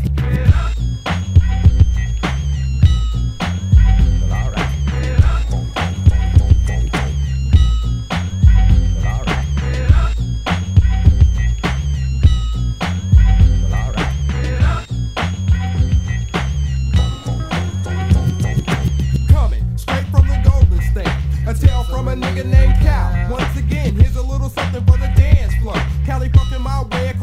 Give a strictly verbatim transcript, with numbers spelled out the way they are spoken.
Nigga named Cal. Once again, here's a little something for the dance floor. Cali fucking my way,